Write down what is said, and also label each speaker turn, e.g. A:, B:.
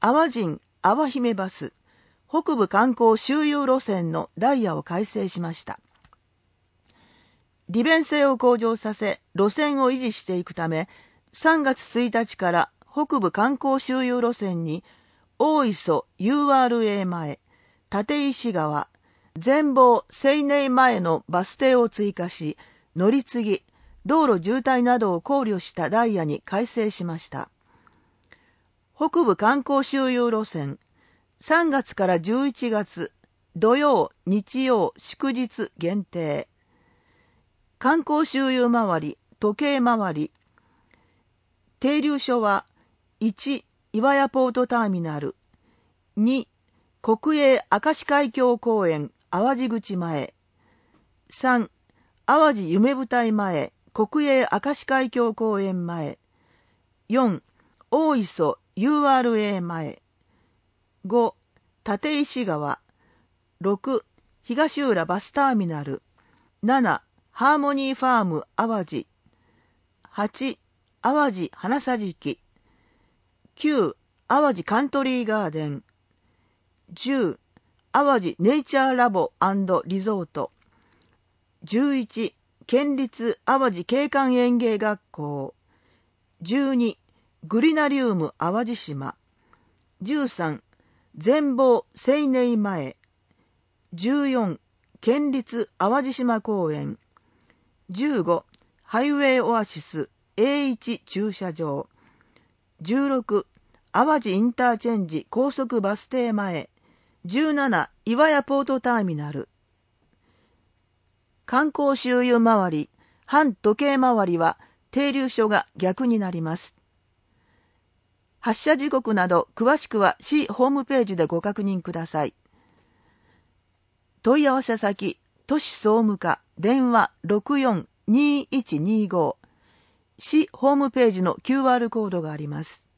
A: 淡路淡姫バス北部観光周遊路線のダイヤを改正しました。利便性を向上させ、路線を維持していくため、3月1日から北部観光周遊路線に、大磯 URA 前、立石川、全坊青寧前のバス停を追加し、乗り継ぎ、道路渋滞などを考慮したダイヤに改正しました。北部観光周遊路線、3月から11月、土曜、日曜、祝日限定。観光周遊回り、時計回り。停留所は、1、岩屋ポートターミナル。2、国営明石海峡公園、淡路口前。3、淡路夢舞台前、国営明石海峡公園前。4、大磯 URA 前。5、立石川。6、東浦バスターミナル。7、ハーモニーファーム淡路。8、淡路花桟敷。9、淡路カントリーガーデン。10、淡路ネイチャーラボ&リゾート。11、県立淡路景観園芸学校。12、グリナリウム淡路島。13、全坊青寧前。14、県立淡路島公園。15、ハイウェイオアシス A1 駐車場。16、淡路インターチェンジ高速バス停前。17、岩屋ポートターミナル。観光周遊回り、反時計回りは停留所が逆になります。発車時刻など詳しくは市ホームページでご確認ください。問い合わせ先、都市総務課、電話 64-2125。市ホームページの QR コードがあります。